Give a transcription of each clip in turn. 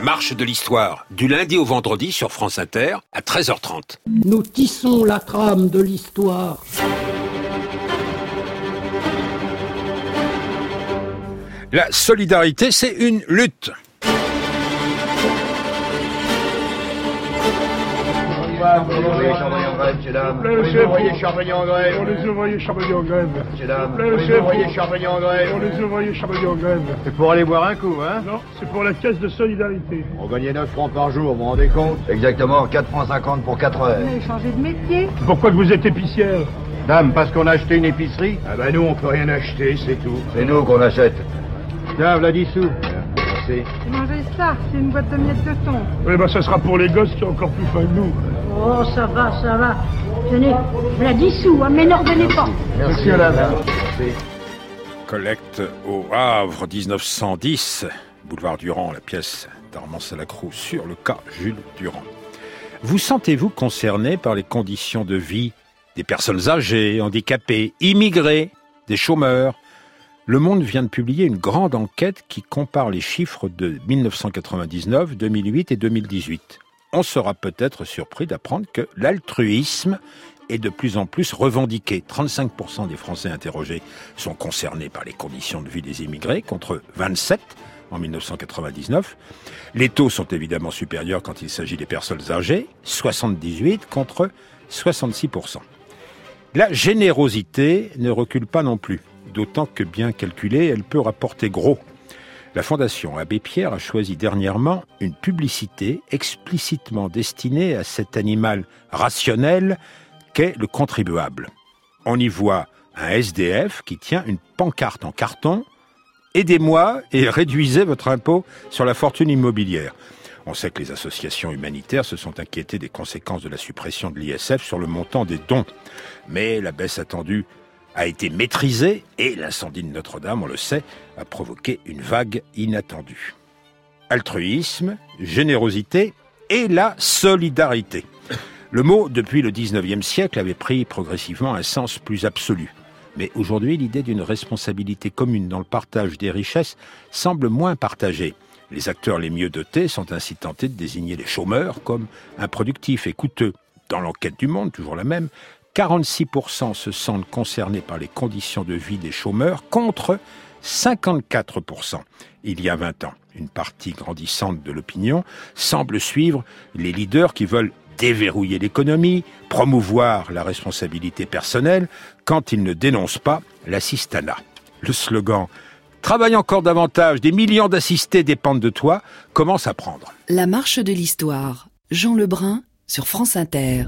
marche de l'histoire, du lundi au vendredi sur France Inter, à 13h30. Nous tissons la trame de l'histoire. La solidarité, c'est une lutte. Les ouvriers charbonniers en grève, messieurs, dames. Les ouvriers charbonniers en grève. Pour les ouvriers charbonniers en grève. Messieurs, dames. Les ouvriers charbonniers en grève. Pour les ouvriers charbonniers en grève. C'est pour aller boire un coup, hein? Non, c'est pour la caisse de solidarité. On gagnait 9 francs par jour, vous vous rendez compte? Exactement, 4 francs 50 pour 4 heures. Vous avez changé de métier. Pourquoi que vous êtes épicière? Dame, parce qu'on a acheté une épicerie? Ah ben nous, on peut rien acheter, c'est tout. C'est nous qu'on achète. Tiens, v'là 10 sous. Merci. Mangez ça, c'est une boîte de miettes de thon. Oui, ben ça sera pour les gosses qui sont encore plus fins que nous. Oh, ça va, ça va. Tenez, voilà 10 sous, hein, mais n'en revenez pas. Merci, madame. Merci. Collecte au Havre, 1910, boulevard Durand, la pièce d'Armand Salacrou sur le cas Jules Durand. Vous sentez-vous concerné par les conditions de vie des personnes âgées, handicapées, immigrés, des chômeurs? Le Monde vient de publier une grande enquête qui compare les chiffres de 1999, 2008 et 2018. On sera peut-être surpris d'apprendre que l'altruisme est de plus en plus revendiqué. 35% des Français interrogés sont concernés par les conditions de vie des immigrés, contre 27% en 1999. Les taux sont évidemment supérieurs quand il s'agit des personnes âgées, 78% contre 66%. La générosité ne recule pas non plus, d'autant que bien calculée, elle peut rapporter gros. La Fondation Abbé Pierre a choisi dernièrement une publicité explicitement destinée à cet animal rationnel qu'est le contribuable. On y voit un SDF qui tient une pancarte en carton « Aidez-moi et réduisez votre impôt sur la fortune immobilière ». On sait que les associations humanitaires se sont inquiétées des conséquences de la suppression de l'ISF sur le montant des dons. Mais la baisse attendue a été maîtrisée et l'incendie de Notre-Dame, on le sait, a provoqué une vague inattendue. Altruisme, générosité et la solidarité. Le mot, depuis le 19e siècle, avait pris progressivement un sens plus absolu. Mais aujourd'hui, l'idée d'une responsabilité commune dans le partage des richesses semble moins partagée. Les acteurs les mieux dotés sont ainsi tentés de désigner les chômeurs comme improductifs et coûteux. Dans l'enquête du Monde, toujours la même, 46% se sentent concernés par les conditions de vie des chômeurs contre 54% il y a 20 ans. Une partie grandissante de l'opinion semble suivre les leaders qui veulent déverrouiller l'économie, promouvoir la responsabilité personnelle quand ils ne dénoncent pas l'assistanat. Le slogan « Travaille encore davantage, des millions d'assistés dépendent de toi » commence à prendre. La marche de l'histoire. Jean Lebrun sur France Inter.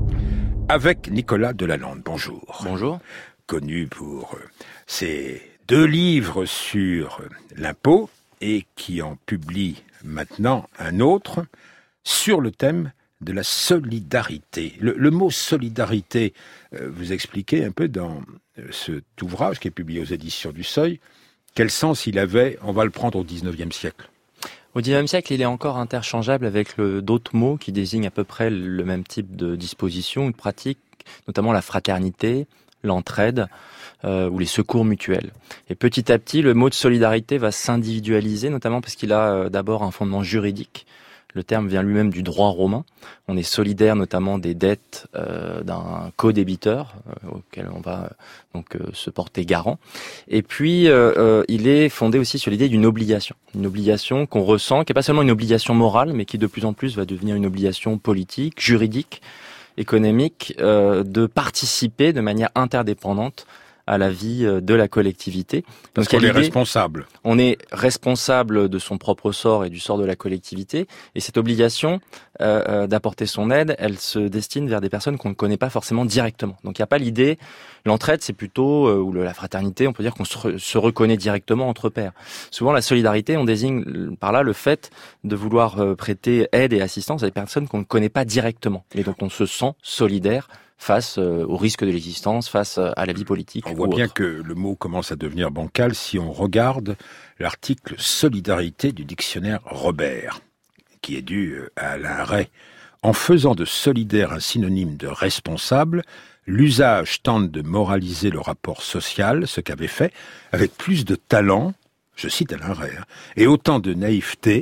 Avec Nicolas Delalande. Bonjour. Bonjour. Connu pour ses 2 livres sur l'impôt et qui en publie maintenant un autre sur le thème de la solidarité. Le mot solidarité, vous expliquez un peu dans cet ouvrage qui est publié aux éditions du Seuil, quel sens il avait, on va le prendre au 19e siècle. Au XIXe siècle, il est encore interchangeable avec d'autres mots qui désignent à peu près le même type de disposition ou de pratique, notamment la fraternité, l'entraide ou les secours mutuels. Et petit à petit, le mot de solidarité va s'individualiser, notamment parce qu'il a d'abord un fondement juridique. Le terme vient lui-même du droit romain. On est solidaire notamment des dettes d'un co-débiteur auquel on va donc se porter garant. Et puis il est fondé aussi sur l'idée d'une obligation qu'on ressent, qui n'est pas seulement une obligation morale, mais qui de plus en plus va devenir une obligation politique, juridique, économique, de participer de manière interdépendante à la vie de la collectivité. Parce qu'on est responsable. On est responsable de son propre sort et du sort de la collectivité. Et cette obligation d'apporter son aide, elle se destine vers des personnes qu'on ne connaît pas forcément directement. Donc il n'y a pas l'idée, l'entraide c'est plutôt, ou la fraternité, on peut dire qu'on se reconnaît directement entre pairs. Souvent la solidarité, on désigne par là le fait de vouloir prêter aide et assistance à des personnes qu'on ne connaît pas directement. Et donc on se sent solidaire face au risque de l'existence, face à la vie politique. On voit bien que le mot commence à devenir bancal si on regarde l'article « Solidarité » du dictionnaire Robert, qui est dû à Alain Ray. En faisant de solidaire un synonyme de responsable, l'usage tente de moraliser le rapport social, ce qu'avait fait, avec plus de talent, je cite Alain Ray, et autant de naïveté,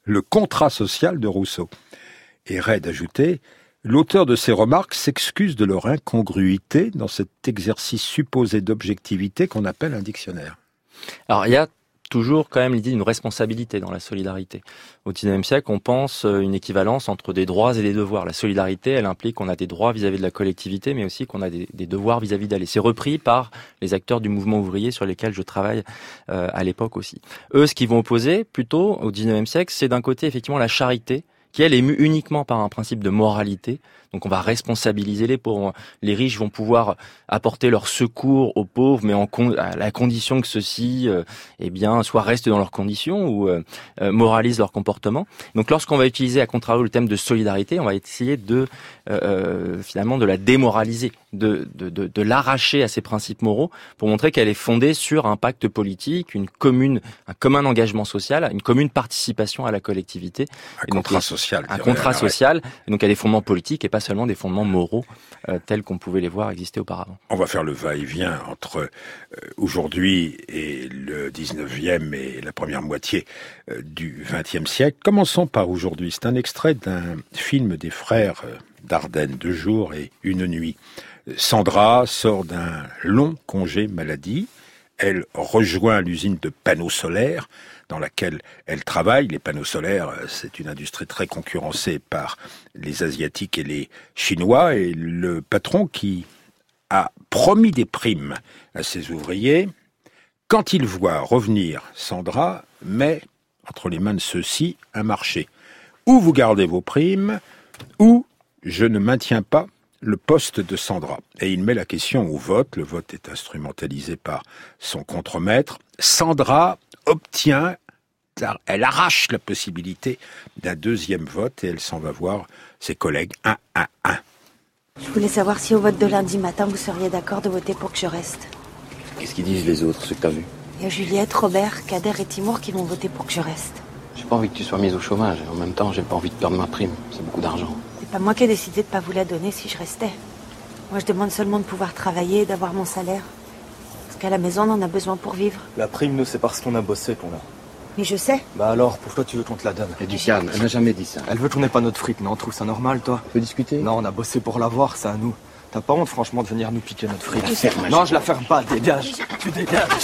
le contrat social de Rousseau. Et Ray d'ajouter, l'auteur de ces remarques s'excuse de leur incongruité dans cet exercice supposé d'objectivité qu'on appelle un dictionnaire. Alors, il y a toujours quand même l'idée d'une responsabilité dans la solidarité. Au XIXe siècle, on pense une équivalence entre des droits et des devoirs. La solidarité, elle implique qu'on a des droits vis-à-vis de la collectivité, mais aussi qu'on a des devoirs vis-à-vis d'elle. Et c'est repris par les acteurs du mouvement ouvrier sur lesquels je travaille à l'époque aussi. Eux, ce qu'ils vont opposer, plutôt, au XIXe siècle, c'est d'un côté, effectivement, la charité, qui, elle, est mue uniquement par un principe de moralité. Donc on va responsabiliser les pauvres. Les riches vont pouvoir apporter leur secours aux pauvres, mais à la condition que ceux-ci soit restent dans leurs conditions ou moralisent leur comportement. Donc lorsqu'on va utiliser à contrario le thème de solidarité, on va essayer de finalement de la démoraliser, de l'arracher à ses principes moraux pour montrer qu'elle est fondée sur un pacte politique, un commun engagement social, une commune participation à la collectivité. Un contrat social. Et donc elle a des fondements politiques et pas seulement des fondements moraux tels qu'on pouvait les voir exister auparavant. On va faire le va-et-vient entre aujourd'hui et le 19e et la première moitié du 20e siècle. Commençons par aujourd'hui. C'est un extrait d'un film des frères Dardenne, 2 jours et 1 nuit. Sandra sort d'un long congé maladie. Elle rejoint l'usine de panneaux solaires dans laquelle elle travaille. Les panneaux solaires, c'est une industrie très concurrencée par les Asiatiques et les Chinois. Et le patron qui a promis des primes à ses ouvriers, quand il voit revenir Sandra, met entre les mains de ceux-ci un marché. Ou vous gardez vos primes, ou je ne maintiens pas le poste de Sandra. Et il met la question au vote. Le vote est instrumentalisé par son contremaître. Sandra obtient, elle arrache la possibilité d'un 2e vote et elle s'en va voir ses collègues 1 à 1. Je voulais savoir si au vote de lundi matin, vous seriez d'accord de voter pour que je reste. Qu'est-ce qu'ils disent les autres, ceux que t'as vus? Il y a Juliette, Robert, Kader et Timur qui vont voter pour que je reste. J'ai pas envie que tu sois mise au chômage. En même temps, j'ai pas envie de perdre ma prime. C'est beaucoup d'argent. C'est pas moi qui ai décidé de pas vous la donner si je restais. Moi, je demande seulement de pouvoir travailler et d'avoir mon salaire. Parce qu'à la maison, on en a besoin pour vivre. La prime, nous, c'est parce qu'on a bossé qu'on l'a. Mais je sais. Bah alors, pourquoi tu veux qu'on te la donne? Et du calme, elle n'a jamais dit ça. Elle veut qu'on n'ait pas notre fric, non? On trouve ça normal, toi? Tu veux discuter? Non, on a bossé pour l'avoir, c'est à nous. T'as pas honte, franchement, de venir nous piquer notre fric? Non, je la ferme pas, dégage. Tu dégages.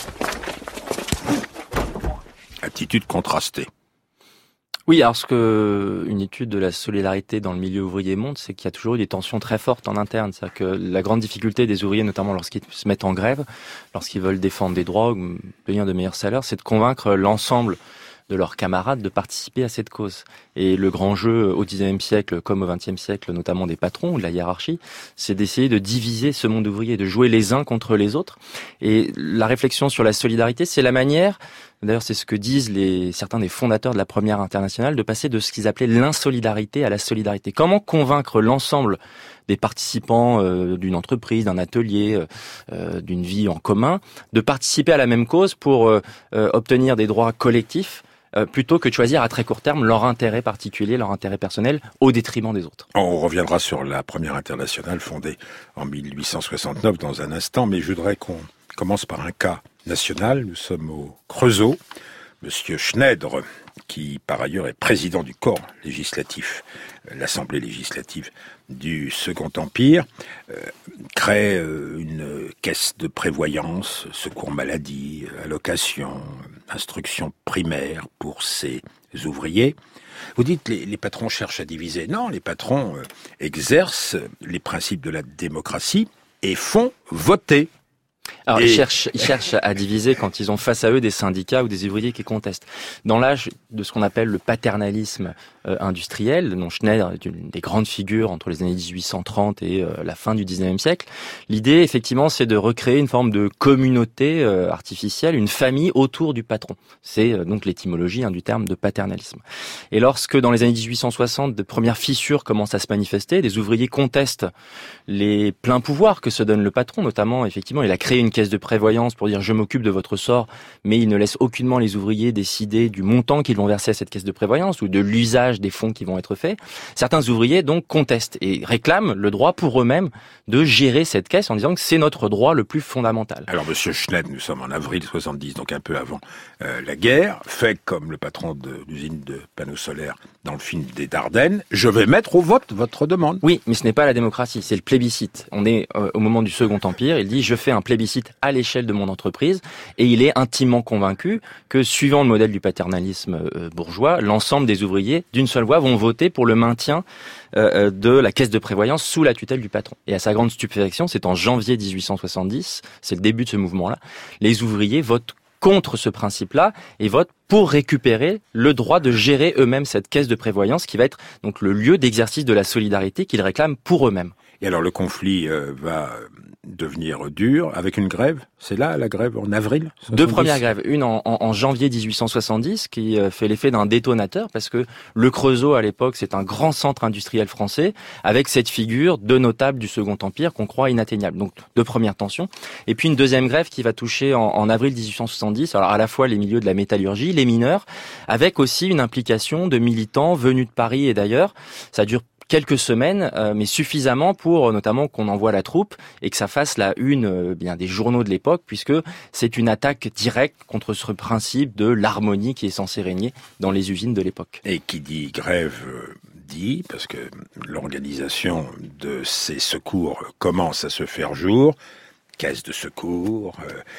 Attitude contrastée. Oui, alors ce que une étude de la solidarité dans le milieu ouvrier montre, c'est qu'il y a toujours eu des tensions très fortes en interne. C'est-à-dire que la grande difficulté des ouvriers, notamment lorsqu'ils se mettent en grève, lorsqu'ils veulent défendre des droits ou obtenir de meilleurs salaires, c'est de convaincre l'ensemble de leurs camarades de participer à cette cause. Et le grand jeu au XIXe siècle, comme au XXe siècle, notamment des patrons ou de la hiérarchie, c'est d'essayer de diviser ce monde ouvrier, de jouer les uns contre les autres. Et la réflexion sur la solidarité, c'est la manière, d'ailleurs c'est ce que disent certains des fondateurs de la Première Internationale, de passer de ce qu'ils appelaient l'insolidarité à la solidarité. Comment convaincre l'ensemble des participants d'une entreprise, d'un atelier, d'une vie en commun, de participer à la même cause pour obtenir des droits collectifs, plutôt que de choisir à très court terme leur intérêt particulier, leur intérêt personnel, au détriment des autres. On reviendra sur la Première Internationale fondée en 1869 dans un instant, mais je voudrais qu'on commence par un cas national. Nous sommes au Creusot. Monsieur Schneider, qui par ailleurs est président du corps législatif, l'Assemblée législative du Second Empire, crée une caisse de prévoyance, secours maladie, allocation, instruction primaire pour ses ouvriers. Vous dites les patrons cherchent à diviser. Non, les patrons exercent les principes de la démocratie et font voter. Alors ils cherchent à diviser quand ils ont face à eux des syndicats ou des ouvriers qui contestent. Dans l'âge de ce qu'on appelle le paternalisme industriel, dont Schneider est une des grandes figures entre les années 1830 et la fin du 19e siècle, l'idée effectivement c'est de recréer une forme de communauté artificielle, une famille autour du patron. C'est donc l'étymologie du terme de paternalisme. Et lorsque dans les années 1860 de premières fissures commencent à se manifester, des ouvriers contestent les pleins pouvoirs que se donne le patron, notamment effectivement il a créé créent une caisse de prévoyance pour dire je m'occupe de votre sort, mais ils ne laissent aucunement les ouvriers décider du montant qu'ils vont verser à cette caisse de prévoyance ou de l'usage des fonds qui vont être faits. Certains ouvriers donc contestent et réclament le droit pour eux-mêmes de gérer cette caisse en disant que c'est notre droit le plus fondamental. Alors Monsieur Schneider, nous sommes en avril 70, donc un peu avant la guerre, fait comme le patron de l'usine de panneaux solaires dans le film des Dardennes, je vais mettre au vote votre demande. Oui, mais ce n'est pas la démocratie, c'est le plébiscite. On est au moment du Second Empire, il dit je fais un plébiscite à l'échelle de mon entreprise et il est intimement convaincu que suivant le modèle du paternalisme bourgeois, l'ensemble des ouvriers d'une seule voix vont voter pour le maintien de la caisse de prévoyance sous la tutelle du patron. Et à sa grande stupéfaction, c'est en janvier 1870, c'est le début de ce mouvement-là, les ouvriers votent contre ce principe-là et votent pour récupérer le droit de gérer eux-mêmes cette caisse de prévoyance qui va être donc le lieu d'exercice de la solidarité qu'ils réclament pour eux-mêmes. Et alors le conflit va devenir dur avec une grève. C'est là la grève en avril 70. Deux premières grèves, une en janvier 1870 qui fait l'effet d'un détonateur parce que le Creusot à l'époque c'est un grand centre industriel français avec cette figure de notable du Second Empire qu'on croit inatteignable. Donc deux premières tensions. Et puis une deuxième grève qui va toucher en avril 1870 alors à la fois les milieux de la métallurgie, les mineurs, avec aussi une implication de militants venus de Paris et d'ailleurs. Ça dure quelques semaines, mais suffisamment pour notamment qu'on envoie la troupe et que ça fasse la une bien des journaux de l'époque, puisque c'est une attaque directe contre ce principe de l'harmonie qui est censé régner dans les usines de l'époque. Et qui dit grève dit, parce que l'organisation de ces secours commence à se faire jour, caisse de secours,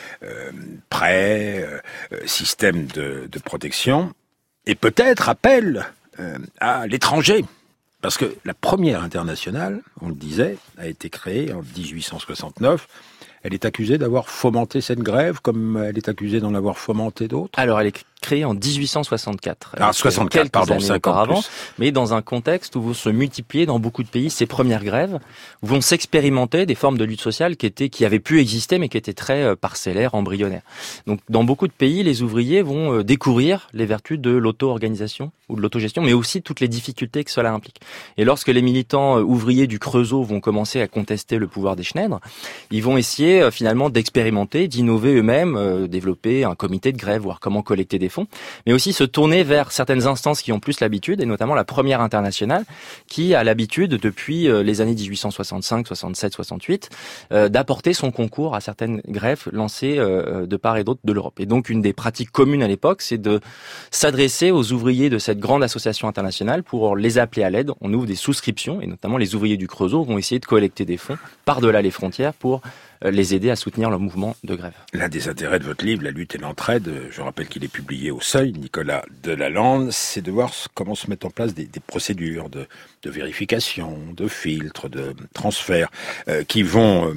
prêts, système de protection, et peut-être appel à l'étranger. Parce que la première internationale, on le disait, a été créée en 1869. Elle est accusée d'avoir fomenté cette grève, comme elle est accusée d'en avoir fomenté d'autres. Alors, elle est créée en 1864. Ah, 64, pardon, 5 ans auparavant, plus. mais dans un contexte où vont se multiplier dans beaucoup de pays ces premières grèves, où vont s'expérimenter des formes de lutte sociale qui avaient pu exister, mais qui étaient très parcellaires, embryonnaires. Donc, dans beaucoup de pays, les ouvriers vont découvrir les vertus de l'auto-organisation ou de l'autogestion, mais aussi toutes les difficultés que cela implique. Et lorsque les militants ouvriers du Creusot vont commencer à contester le pouvoir des Schneider, ils vont essayer finalement d'expérimenter, d'innover eux-mêmes, développer un comité de grève, voir comment collecter des fonds, mais aussi se tourner vers certaines instances qui ont plus l'habitude, et notamment la Première Internationale, qui a l'habitude, depuis les années 1865, 67, 68, d'apporter son concours à certaines grèves lancées de part et d'autre de l'Europe. Et donc, une des pratiques communes à l'époque, c'est de s'adresser aux ouvriers de cette grande association internationale pour les appeler à l'aide. On ouvre des souscriptions, et notamment les ouvriers du Creusot vont essayer de collecter des fonds par-delà les frontières pour les aider à soutenir leur mouvement de grève. L'un des intérêts de votre livre, La lutte et l'entraide, je rappelle qu'il est publié au Seuil, Nicolas Delalande, c'est de voir comment se mettent en place des procédures de vérification, de filtres, de transferts, qui vont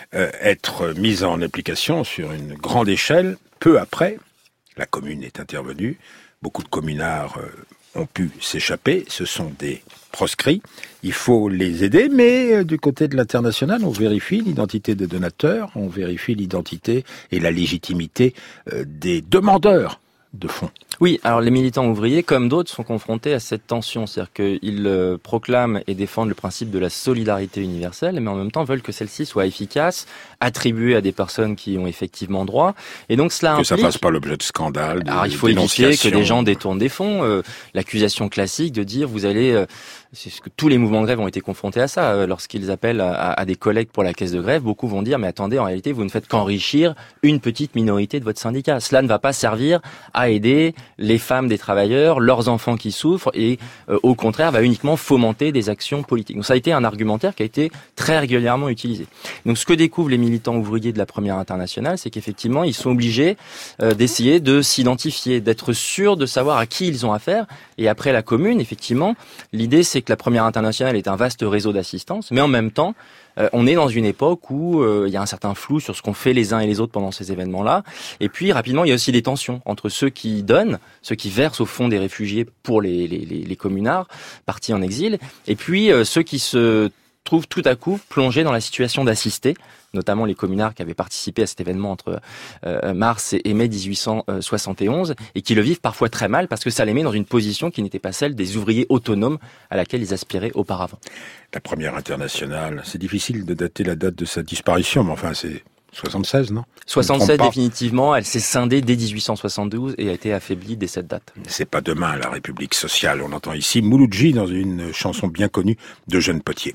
être mises en application sur une grande échelle. Peu après, la commune est intervenue, beaucoup de communards ont pu s'échapper, ce sont des proscrits, il faut les aider, mais du côté de l'international, on vérifie l'identité des donateurs, on vérifie l'identité et la légitimité des demandeurs de fonds. Oui, alors les militants ouvriers, comme d'autres, sont confrontés à cette tension, c'est-à-dire qu'ils proclament et défendent le principe de la solidarité universelle, mais en même temps veulent que celle-ci soit efficace, attribuée à des personnes qui ont effectivement droit, et donc cela implique... Que ça fasse pas l'objet de scandales, alors il faut éviter que des gens détournent des fonds, l'accusation classique de dire vous allez... C'est ce que tous les mouvements de grève ont été confrontés à ça. Lorsqu'ils appellent à des collectes pour la caisse de grève, beaucoup vont dire mais attendez, en réalité, vous ne faites qu'enrichir une petite minorité de votre syndicat. Cela ne va pas servir à aider les femmes des travailleurs, leurs enfants qui souffrent et au contraire va uniquement fomenter des actions politiques. Donc ça a été un argumentaire qui a été très régulièrement utilisé. Donc ce que découvrent les militants ouvriers de la Première Internationale, c'est qu'effectivement ils sont obligés d'essayer de s'identifier, d'être sûrs de savoir à qui ils ont affaire. Et après la Commune, effectivement, l'idée c'est que la Première Internationale est un vaste réseau d'assistance, mais en même temps, on est dans une époque où il y a un certain flou sur ce qu'ont fait les uns et les autres pendant ces événements-là. Et puis, rapidement, il y a aussi des tensions entre ceux qui donnent, ceux qui versent au fond des réfugiés pour les communards partis en exil, et puis ceux qui se trouvent tout à coup plongés dans la situation d'assistés, notamment les communards qui avaient participé à cet événement entre mars et mai 1871, et qui le vivent parfois très mal parce que ça les met dans une position qui n'était pas celle des ouvriers autonomes à laquelle ils aspiraient auparavant. La Première Internationale, c'est difficile de dater la date de sa disparition, mais enfin c'est 76, non? 76 définitivement, elle s'est scindée dès 1872 et a été affaiblie dès cette date. C'est pas demain la République sociale. On entend ici Mouloudji dans une chanson bien connue de Jeune Potier.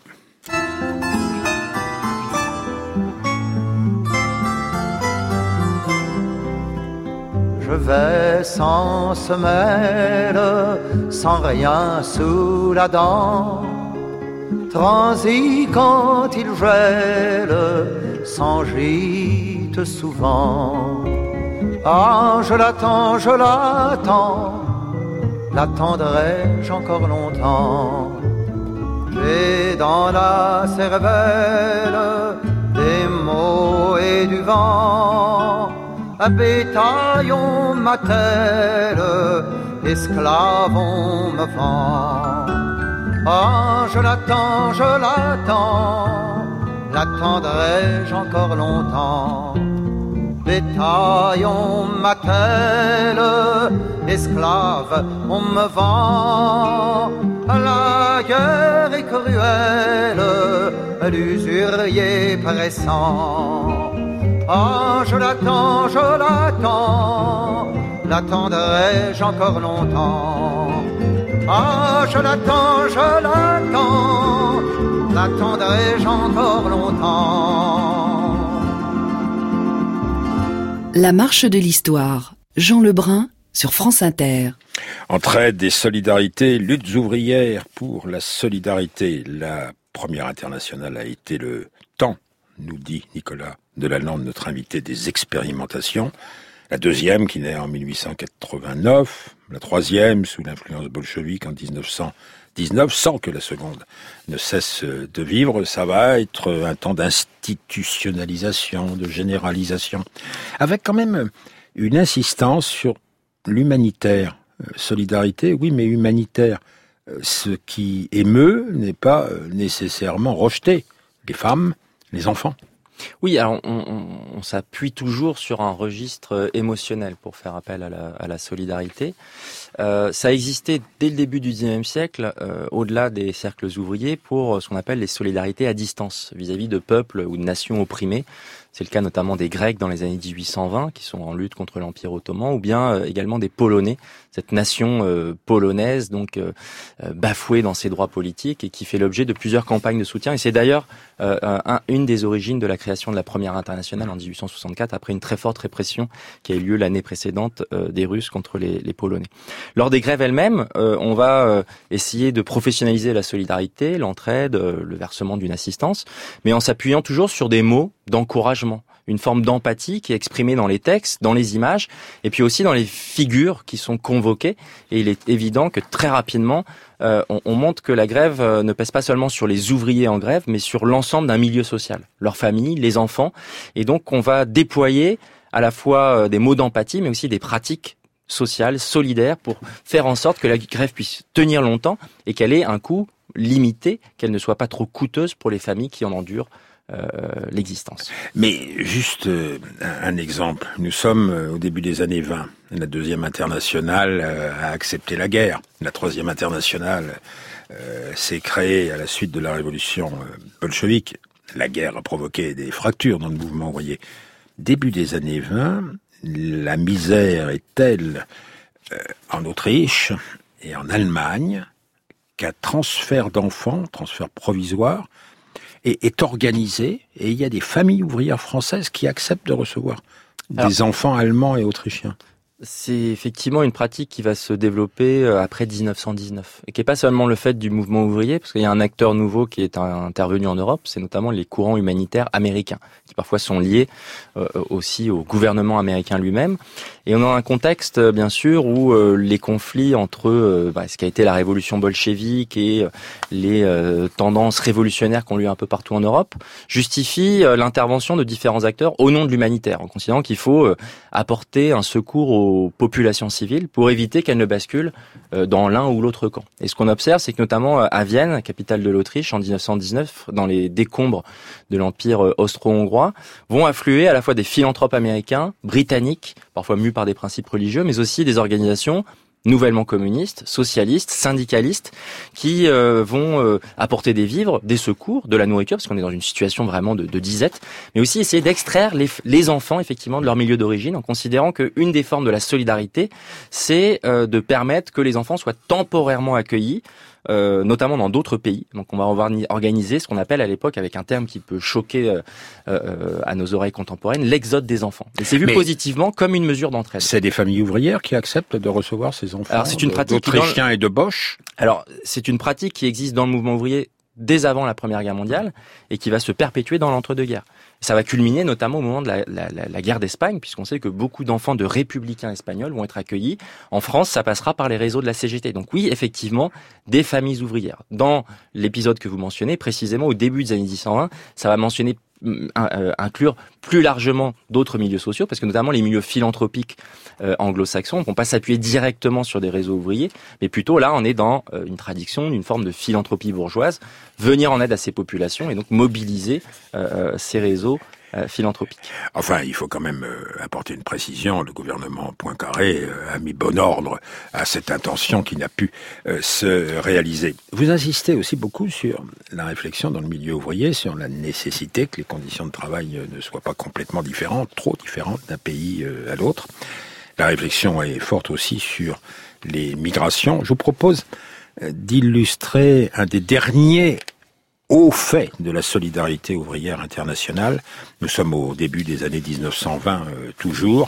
Je vais sans semelle, sans rien sous la dent, transi quand il gèle, sans gîte souvent. Ah, je l'attends, l'attendrai-je encore longtemps. J'ai dans la cervelle des mots et du vent, un bétail on m'attelle, esclave on me vend. Ah, je l'attends, l'attendrai-je encore longtemps. Bétail on m'attelle, esclave on me vend. La guerre est cruelle, l'usurier pressant. Ah, je l'attends, l'attendrai-je encore longtemps. Ah, je l'attends, l'attendrai-je encore longtemps. La marche de l'histoire, Jean Lebrun sur France Inter. Entraide et solidarité, luttes ouvrières pour la solidarité. La première internationale a été le temps, nous dit Nicolas Delalande, notre invité, des expérimentations. La deuxième, qui naît en 1889. La troisième, sous l'influence bolchevique en 1919, sans que la seconde ne cesse de vivre. Ça va être un temps d'institutionnalisation, de généralisation, avec quand même une insistance sur l'humanitaire. Solidarité, oui, mais humanitaire. Ce qui émeut n'est pas nécessairement rejeté. Les femmes, les enfants. Oui, alors on s'appuie toujours sur un registre émotionnel pour faire appel à la solidarité. Ça existait dès le début du XIXe siècle, au-delà des cercles ouvriers, pour ce qu'on appelle les solidarités à distance, vis-à-vis de peuples ou de nations opprimées. C'est le cas notamment des Grecs dans les années 1820, qui sont en lutte contre l'Empire ottoman, ou bien également des Polonais, cette nation polonaise, donc bafouée dans ses droits politiques et qui fait l'objet de plusieurs campagnes de soutien. Et c'est d'ailleurs une des origines de la création de la première internationale en 1864, après une très forte répression qui a eu lieu l'année précédente des Russes contre les Polonais. Lors des grèves elles-mêmes, on va essayer de professionnaliser la solidarité, l'entraide, le versement d'une assistance, mais en s'appuyant toujours sur des mots d'encouragement, une forme d'empathie qui est exprimée dans les textes, dans les images, et puis aussi dans les figures qui sont convoquées. Et il est évident que très rapidement, on montre que la grève ne pèse pas seulement sur les ouvriers en grève, mais sur l'ensemble d'un milieu social, leurs familles, les enfants. Et donc, on va déployer à la fois des mots d'empathie, mais aussi des pratiques sociales, solidaires, pour faire en sorte que la grève puisse tenir longtemps et qu'elle ait un coût limité, qu'elle ne soit pas trop coûteuse pour les familles qui en endurent l'existence. Mais juste un exemple. Nous sommes au début des années 20. La deuxième internationale a accepté la guerre. La troisième internationale s'est créée à la suite de la révolution bolchevique. La guerre a provoqué des fractures dans le mouvement ouvrier. Début des années 20, la misère est telle en Autriche et en Allemagne qu'un transfert d'enfants, transfert provisoire, est organisé, et il y a des familles ouvrières françaises qui acceptent de recevoir des enfants allemands et autrichiens. C'est effectivement une pratique qui va se développer après 1919, et qui n'est pas seulement le fait du mouvement ouvrier, parce qu'il y a un acteur nouveau qui est intervenu en Europe, c'est notamment les courants humanitaires américains, qui parfois sont liés aussi au gouvernement américain lui-même. Et on est dans un contexte, bien sûr, où les conflits entre ce qui a été la révolution bolchevique et les tendances révolutionnaires qu'on a eu un peu partout en Europe justifient l'intervention de différents acteurs au nom de l'humanitaire, en considérant qu'il faut apporter un secours aux populations civiles pour éviter qu'elles ne basculent dans l'un ou l'autre camp. Et ce qu'on observe, c'est que notamment à Vienne, capitale de l'Autriche, en 1919, dans les décombres de l'Empire austro-hongrois, vont affluer à la fois des philanthropes américains, britanniques, parfois mus par des principes religieux, mais aussi des organisations nouvellement communistes, socialistes, syndicalistes, qui vont apporter des vivres, des secours, de la nourriture, parce qu'on est dans une situation vraiment de disette, mais aussi essayer d'extraire les enfants, effectivement, de leur milieu d'origine, en considérant qu'une des formes de la solidarité, c'est de permettre que les enfants soient temporairement accueillis, notamment dans d'autres pays. Donc on va organiser ce qu'on appelle à l'époque, avec un terme qui peut choquer à nos oreilles contemporaines, l'exode des enfants. Et c'est vu positivement comme une mesure d'entraide. C'est des familles ouvrières qui acceptent de recevoir ces enfants. Alors c'est une pratique d'Autrichiens et de Boches. Alors c'est une pratique qui existe dans le mouvement ouvrier dès avant la Première Guerre mondiale et qui va se perpétuer dans l'entre-deux-guerres. Ça va culminer notamment au moment de la guerre d'Espagne, puisqu'on sait que beaucoup d'enfants de républicains espagnols vont être accueillis. En France, ça passera par les réseaux de la CGT. Donc oui, effectivement, des familles ouvrières. Dans l'épisode que vous mentionnez, précisément au début des années 1920, ça va mentionner inclure plus largement d'autres milieux sociaux, parce que notamment les milieux philanthropiques anglo-saxons ne vont pas s'appuyer directement sur des réseaux ouvriers, mais plutôt là on est dans une tradition, une forme de philanthropie bourgeoise, venir en aide à ces populations et donc mobiliser ces réseaux philanthropiques. Enfin, il faut quand même apporter une précision. Le gouvernement Poincaré a mis bon ordre à cette intention qui n'a pu se réaliser. Vous insistez aussi beaucoup sur la réflexion dans le milieu ouvrier, sur la nécessité que les conditions de travail ne soient pas complètement différentes, trop différentes d'un pays à l'autre. La réflexion est forte aussi sur les migrations. Je vous propose d'illustrer un des derniers au fait de la solidarité ouvrière internationale. Nous sommes au début des années 1920 toujours.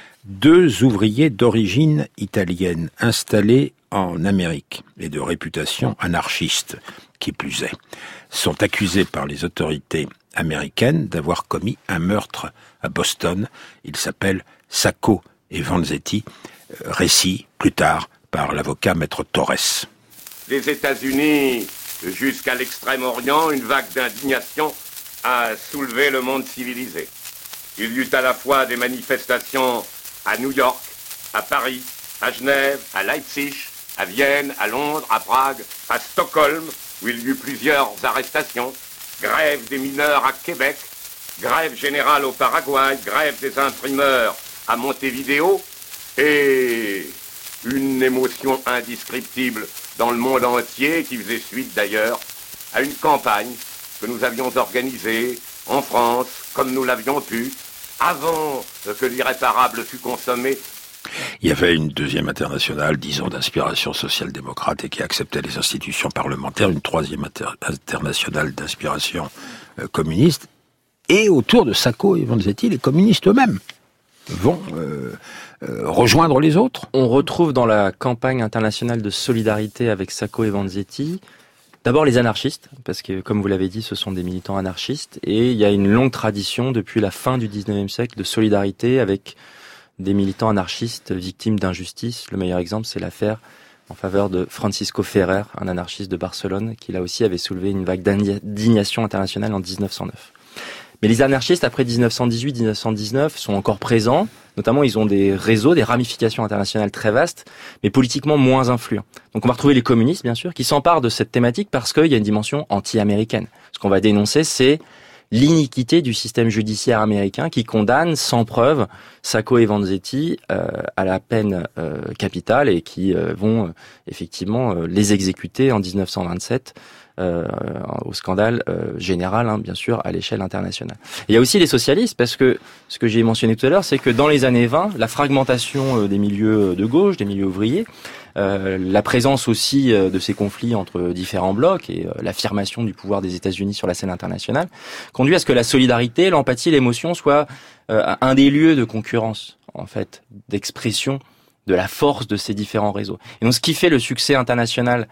2 ouvriers d'origine italienne installés en Amérique et de réputation anarchiste, qui plus est, sont accusés par les autorités américaines d'avoir commis un meurtre à Boston. Ils s'appellent Sacco et Vanzetti. Récit plus tard par l'avocat Maître Torres. Les États-Unis jusqu'à l'Extrême-Orient, une vague d'indignation a soulevé le monde civilisé. Il y eut à la fois des manifestations à New York, à Paris, à Genève, à Leipzig, à Vienne, à Londres, à Prague, à Stockholm, où il y eut plusieurs arrestations, grève des mineurs à Québec, grève générale au Paraguay, grève des imprimeurs à Montevideo, et une émotion indescriptible dans le monde entier, qui faisait suite d'ailleurs à une campagne que nous avions organisée en France, comme nous l'avions pu, avant que l'irréparable fût consommé. Il y avait une deuxième internationale, disons, d'inspiration social-démocrate et qui acceptait les institutions parlementaires, une troisième internationale d'inspiration communiste. Et autour de Sacco et Vanzetti, les communistes eux-mêmes vont rejoindre les autres. On retrouve dans la campagne internationale de solidarité avec Sacco et Vanzetti d'abord les anarchistes, parce que comme vous l'avez dit, ce sont des militants anarchistes, et il y a une longue tradition depuis la fin du 19e siècle de solidarité avec des militants anarchistes victimes d'injustice. Le meilleur exemple, c'est l'affaire en faveur de Francisco Ferrer, un anarchiste de Barcelone, qui là aussi avait soulevé une vague d'indignation internationale en 1909. Mais les anarchistes, après 1918-1919, sont encore présents. Notamment, ils ont des réseaux, des ramifications internationales très vastes, mais politiquement moins influents. Donc on va retrouver les communistes, bien sûr, qui s'emparent de cette thématique parce qu'il y a une dimension anti-américaine. Ce qu'on va dénoncer, c'est l'iniquité du système judiciaire américain qui condamne sans preuve Sacco et Vanzetti à la peine capitale et qui vont effectivement les exécuter en 1927 au scandale général, hein, bien sûr, à l'échelle internationale. Et il y a aussi les socialistes, parce que ce que j'ai mentionné tout à l'heure, c'est que dans les années 20, la fragmentation des milieux de gauche, des milieux ouvriers, la présence aussi de ces conflits entre différents blocs et l'affirmation du pouvoir des États-Unis sur la scène internationale conduit à ce que la solidarité, l'empathie, l'émotion soient un des lieux de concurrence, en fait, d'expression de la force de ces différents réseaux. Et donc ce qui fait le succès international,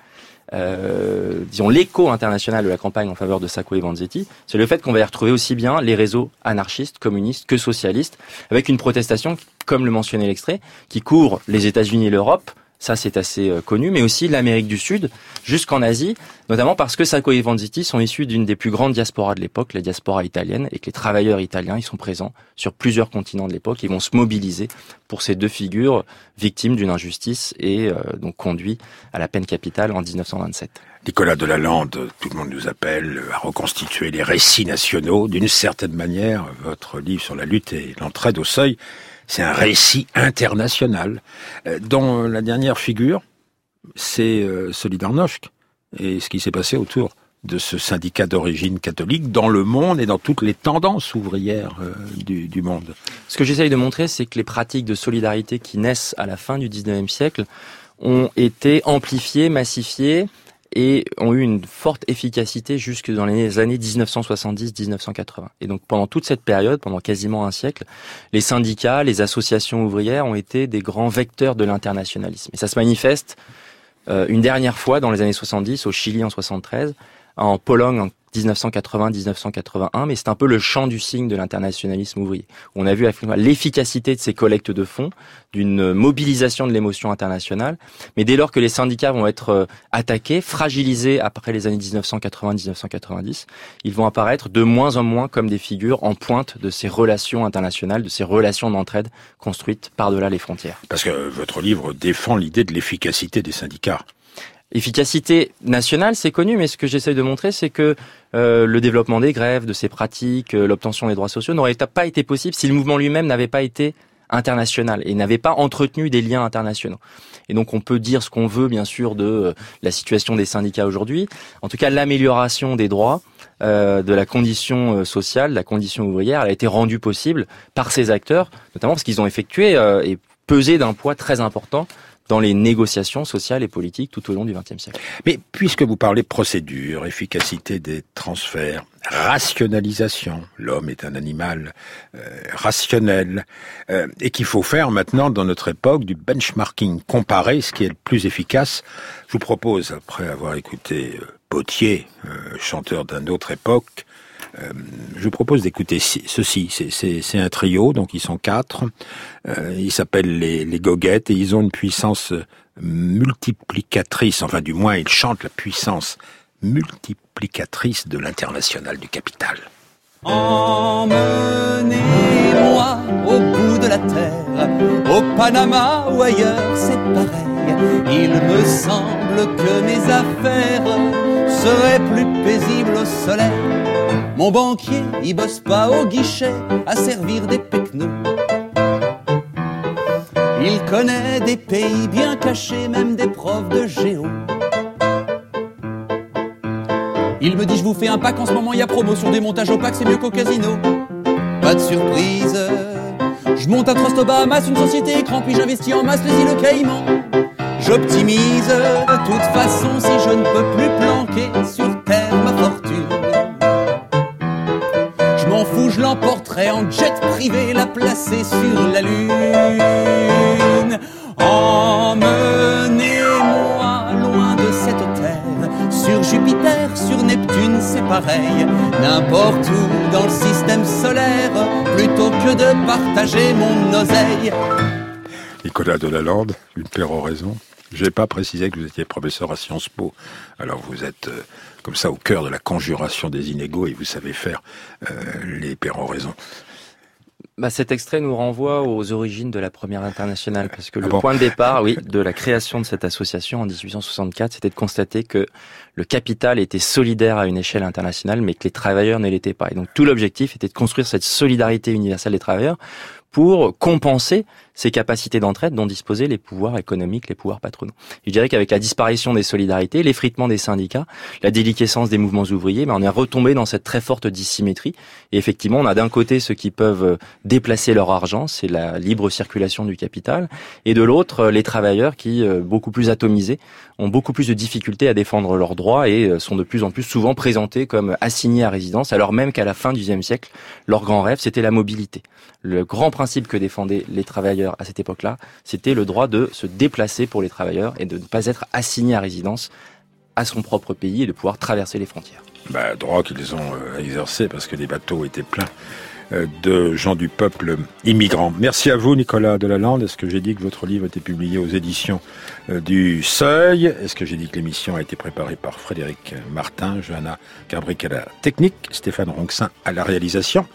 disons l'écho international de la campagne en faveur de Sacco et Vanzetti, c'est le fait qu'on va y retrouver aussi bien les réseaux anarchistes, communistes que socialistes, avec une protestation, comme le mentionnait l'extrait, qui couvre les États-Unis et l'Europe. Ça, c'est assez connu, mais aussi l'Amérique du Sud, jusqu'en Asie, notamment parce que Sacco et Vanzetti sont issus d'une des plus grandes diasporas de l'époque, la diaspora italienne, et que les travailleurs italiens, ils sont présents sur plusieurs continents de l'époque. Ils vont se mobiliser pour ces deux figures victimes d'une injustice et donc conduits à la peine capitale en 1927. Nicolas Delalande, tout le monde nous appelle à reconstituer les récits nationaux. D'une certaine manière, votre livre sur la lutte et l'entraide au seuil c'est un récit international, dont la dernière figure, c'est Solidarność, et ce qui s'est passé autour de ce syndicat d'origine catholique dans le monde et dans toutes les tendances ouvrières du monde. Ce que j'essaye de montrer, c'est que les pratiques de solidarité qui naissent à la fin du 19e siècle ont été amplifiées, massifiées et ont eu une forte efficacité jusque dans les années 1970-1980. Et donc pendant toute cette période, pendant quasiment un siècle, les syndicats, les associations ouvrières ont été des grands vecteurs de l'internationalisme. Et ça se manifeste une dernière fois dans les années 70, au Chili en 73, en Pologne en 1980-1981, mais c'est un peu le chant du cygne de l'internationalisme ouvrier. On a vu l'efficacité de ces collectes de fonds, d'une mobilisation de l'émotion internationale, mais dès lors que les syndicats vont être attaqués, fragilisés après les années 1980-1990, ils vont apparaître de moins en moins comme des figures en pointe de ces relations internationales, de ces relations d'entraide construites par-delà les frontières. Parce que votre livre défend l'idée de l'efficacité des syndicats. Efficacité nationale, c'est connu, mais ce que j'essaie de montrer, c'est que le développement des grèves, de ces pratiques, l'obtention des droits sociaux n'aurait pas été possible si le mouvement lui-même n'avait pas été international et n'avait pas entretenu des liens internationaux. Et donc on peut dire ce qu'on veut, bien sûr, de la situation des syndicats aujourd'hui. En tout cas, l'amélioration des droits, de la condition sociale, de la condition ouvrière, elle a été rendue possible par ces acteurs, notamment parce qu'ils ont effectué et pesé d'un poids très important dans les négociations sociales et politiques tout au long du XXe siècle. Mais puisque vous parlez procédure, efficacité des transferts, rationalisation, l'homme est un animal rationnel, et qu'il faut faire maintenant dans notre époque du benchmarking, comparer ce qui est le plus efficace, je vous propose, après avoir écouté Pottier, chanteur d'une autre époque, je vous propose d'écouter ceci. C'est un trio, donc ils sont 4. Ils s'appellent les Goguettes et ils ont une puissance multiplicatrice. Enfin, du moins, ils chantent la puissance multiplicatrice de l'international du capital. Emmenez-moi au bout de la terre, au Panama ou ailleurs, c'est pareil. Il me semble que mes affaires seraient plus paisibles au soleil. Mon banquier, il bosse pas au guichet à servir des pecnos. Il connaît des pays bien cachés, même des profs de géo. Il me dit je vous fais un pack, en ce moment il y a promo sur des montages opaques, c'est mieux qu'au casino. Pas de surprise, je monte un trust aux Bahamas, une société écran, puis j'investis en masse les îles Caïmans. J'optimise, de toute façon si je ne peux plus planquer sur terre ma fortune. Je m'en fous, je l'emporterai en jet privé, la placer sur la lune. Emmenez-moi loin de cette terre, sur Jupiter, sur Neptune, c'est pareil. N'importe où dans le système solaire, plutôt que de partager mon oseille. Nicolas Delalande, une péroraison. Je n'ai pas précisé que vous étiez professeur à Sciences Po. Alors vous êtes comme ça au cœur de la conjuration des inégaux et vous savez faire les péroraisons. Cet extrait nous renvoie aux origines de la Première Internationale, parce que le point de départ, de la création de cette association en 1864, c'était de constater que le capital était solidaire à une échelle internationale, mais que les travailleurs ne l'étaient pas. Et donc tout l'objectif était de construire cette solidarité universelle des travailleurs pour compenser ces capacités d'entraide dont disposaient les pouvoirs économiques, les pouvoirs patronaux. Je dirais qu'avec la disparition des solidarités, l'effritement des syndicats, la déliquescence des mouvements ouvriers, on est retombé dans cette très forte dissymétrie. Et effectivement, on a d'un côté ceux qui peuvent déplacer leur argent, c'est la libre circulation du capital, et de l'autre, les travailleurs qui, beaucoup plus atomisés, ont beaucoup plus de difficultés à défendre leurs droits et sont de plus en plus souvent présentés comme assignés à résidence, alors même qu'à la fin du XIe siècle, leur grand rêve, c'était la mobilité. Le grand principe que défendaient les travailleurs à cette époque-là, c'était le droit de se déplacer pour les travailleurs et de ne pas être assigné à résidence à son propre pays et de pouvoir traverser les frontières. Droit qu'ils ont exercé parce que les bateaux étaient pleins de gens du peuple immigrants. Merci à vous, Nicolas Delalande. Est-ce que j'ai dit que votre livre était publié aux éditions du Seuil? Est-ce que j'ai dit que l'émission a été préparée par Frédéric Martin, Johanna Garbrick à la technique, Stéphane Ronxin à la réalisation?